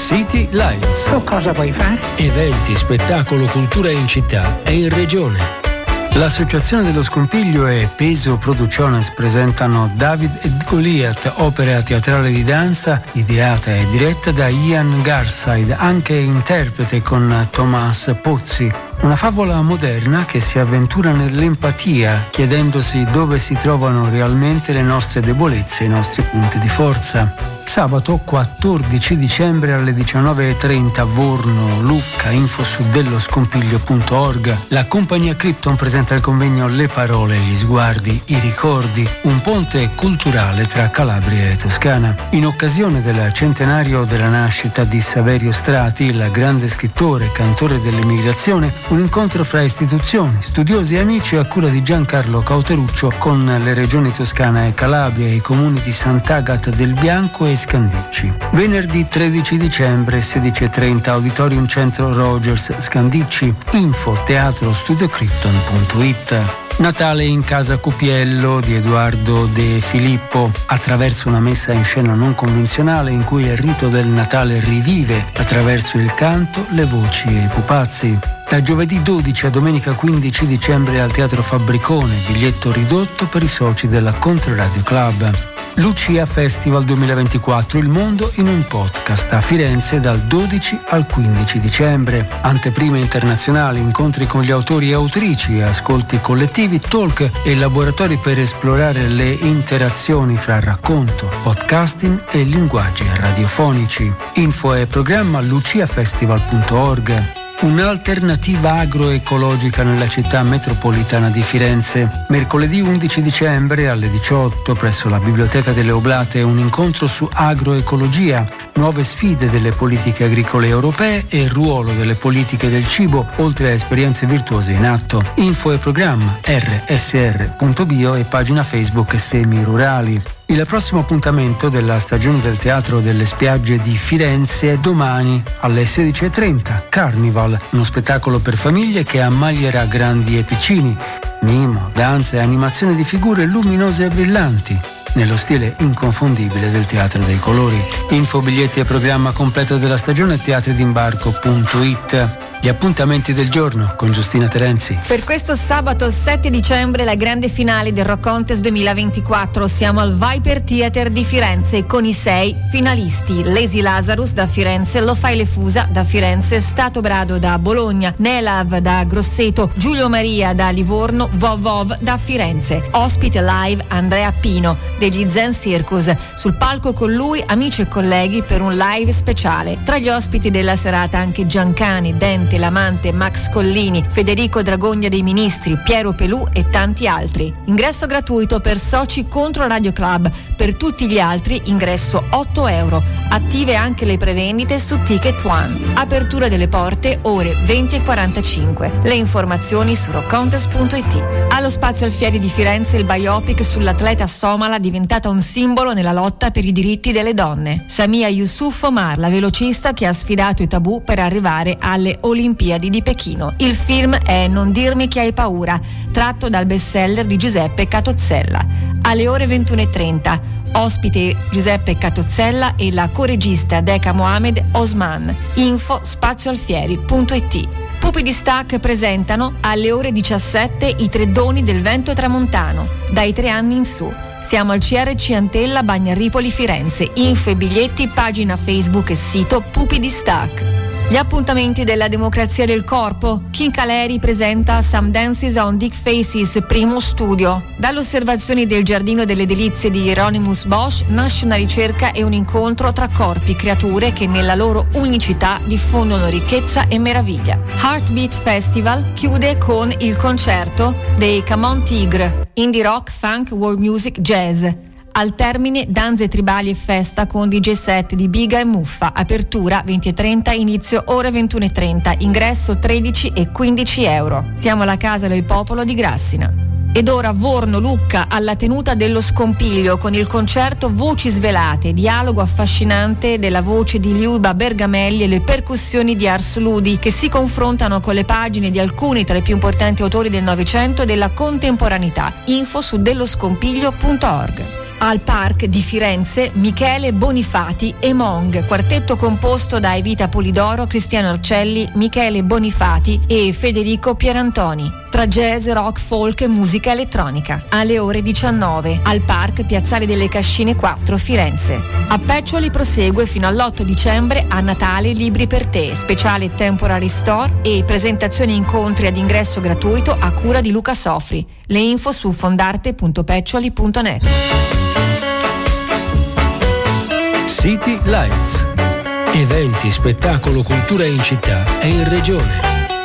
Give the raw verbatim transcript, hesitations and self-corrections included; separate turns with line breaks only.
City Lights.
Tu cosa vuoi fare?
Eventi, spettacolo, cultura in città e in regione. L'Associazione dello Scompiglio e Peso Producciones presentano David e Goliath, opera teatrale di danza ideata e diretta da Ian Garside, anche interprete con Tomás Pozzi. Una favola moderna che si avventura nell'empatia, chiedendosi dove si trovano realmente le nostre debolezze e i nostri punti di forza. Sabato quattordici dicembre alle diciannove e trenta, Vorno, Lucca, info su dello scompiglio punto org. La compagnia Krypton presenta il convegno Le parole, gli sguardi, i ricordi, un ponte culturale tra Calabria e Toscana. In occasione del centenario della nascita di Saverio Strati, il grande scrittore e cantore dell'emigrazione, un incontro fra istituzioni, studiosi e amici a cura di Giancarlo Cauteruccio con le regioni Toscana e Calabria e i comuni di Sant'Agata del Bianco e Scandicci. Venerdì tredici dicembre, sedici e trenta, Auditorium Centro Rogers, Scandicci, info teatro studio krypton punto it. Natale in casa Cupiello di Edoardo De Filippo, attraverso una messa in scena non convenzionale in cui il rito del Natale rivive attraverso il canto, le voci e i pupazzi. Da giovedì dodici a domenica quindici dicembre al Teatro Fabbricone, biglietto ridotto per i soci della Controradio Club. Lucia Festival duemilaventiquattro, il mondo in un podcast, a Firenze dal dodici al quindici dicembre. Anteprime internazionali, incontri con gli autori e autrici, ascolti collettivi, talk e laboratori per esplorare le interazioni fra racconto, podcasting e linguaggi radiofonici. Info e programma luciafestival punto org. Un'alternativa agroecologica nella città metropolitana di Firenze. Mercoledì undici dicembre alle diciotto presso la Biblioteca delle Oblate un incontro su agroecologia, nuove sfide delle politiche agricole europee e il ruolo delle politiche del cibo, oltre a esperienze virtuose in atto. Info e programma r s r punto bio e pagina Facebook Semi Rurali. Il prossimo appuntamento della stagione del Teatro delle Spiagge di Firenze è domani alle sedici e trenta. Carnival, uno spettacolo per famiglie che ammaglierà grandi e piccini. Mimo, danza e animazione di figure luminose e brillanti, nello stile inconfondibile del Teatro dei Colori. Info, biglietti e programma completo della stagione teatridimbarco punto it. Gli appuntamenti del giorno con Giustina Terenzi.
Per questo sabato sette dicembre la grande finale del Rock Contest duemilaventiquattro. Siamo al Viper Theater di Firenze con i sei finalisti: Lazy Lazarus da Firenze, Lo Fai le Fusa da Firenze, Stato Brado da Bologna, Nelav da Grosseto, Giulio Maria da Livorno, Vov Vov da Firenze. Ospite live Andrea Pino degli Zen Circus. Sul palco con lui amici e colleghi per un live speciale. Tra gli ospiti della serata anche Giancani, Dente, Lamante, Max Collini, Federico Dragogna dei Ministri, Piero Pelù e tanti altri. Ingresso gratuito per soci Contro Radio Club. Per tutti gli altri ingresso otto euro. Attive anche le prevendite su Ticket One. Apertura delle porte ore venti e quarantacinque. Le informazioni su rock contest punto it. Allo Spazio Alfieri di Firenze il biopic sull'atleta somala diventata un simbolo nella lotta per i diritti delle donne. Samia Yusuf Omar, la velocista che ha sfidato i tabù per arrivare alle Olimpiadi di Pechino. Il film è Non dirmi che hai paura, tratto dal bestseller di Giuseppe Catozzella. Alle ore ventuno e trenta, ospite Giuseppe Catozzella e la coregista Deca Mohamed Osman. Info spazioalfieri punto it. Pupi di Stac presentano alle ore diciassette i tre doni del vento tramontano, dai tre anni in su. Siamo al C R C Antella Bagnaripoli Firenze. Info e biglietti, pagina Facebook e sito Pupi di Stac. Gli appuntamenti della democrazia del corpo. King Caleri presenta Some Dances on Dick Faces, primo studio. Dalle osservazioni del Giardino delle Delizie di Hieronymus Bosch nasce una ricerca e un incontro tra corpi, creature che nella loro unicità diffondono ricchezza e meraviglia. Heartbeat Festival chiude con il concerto dei Camon Tigre, indie rock, funk, world music, jazz. Al termine danze tribali e festa con D J set di Biga e Muffa. Apertura venti e trenta, inizio ore ventuno e trenta, ingresso tredici e quindici euro. Siamo alla Casa del Popolo di Grassina. Ed ora Vorno, Lucca, alla tenuta dello Scompiglio con il concerto Voci Svelate, dialogo affascinante della voce di Liuba Bergamelli e le percussioni di Ars Ludi che si confrontano con le pagine di alcuni tra i più importanti autori del Novecento e della contemporaneità. Info su dello scompiglio punto org. Al Park di Firenze Michele Bonifati e Mong, quartetto composto da Evita Polidoro, Cristiano Arcelli, Michele Bonifati e Federico Pierantoni. Tra jazz, rock, folk e musica elettronica. Alle ore diciannove al Park Piazzale delle Cascine quattro, Firenze. A Peccioli prosegue fino all'otto dicembre a Natale Libri per te, speciale Temporary Store e presentazioni e incontri ad ingresso gratuito a cura di Luca Sofri. Le info su fondarte punto peccioli punto net.
City Lights. Eventi, spettacolo, cultura in città e in regione.